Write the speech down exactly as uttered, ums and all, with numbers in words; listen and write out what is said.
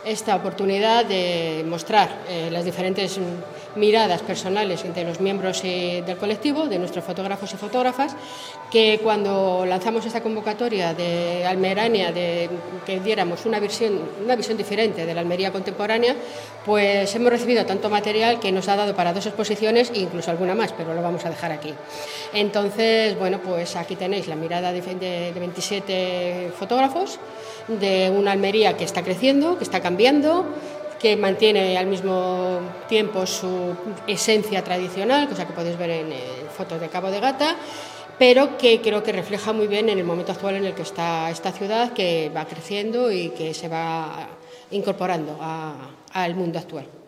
esta oportunidad de mostrar eh, las diferentes miradas personales entre los miembros eh, del colectivo, de nuestros fotógrafos y fotógrafas, que cuando lanzamos esta convocatoria de Almerania, de que diéramos una visión, una visión diferente de la Almería contemporánea, pues hemos recibido tanto material que nos ha dado para dos exposiciones e incluso alguna más, pero lo vamos a dejar aquí. Entonces, bueno, pues aquí tenéis la mirada de, de, de veintisiete fotógrafos de una Almería que está creciendo, que está cambiando, que mantiene al mismo tiempo su esencia tradicional, cosa que podéis ver en eh, fotos de Cabo de Gata, pero que creo que refleja muy bien en el momento actual en el que está esta ciudad, que va creciendo y que se va incorporando a, al mundo actual.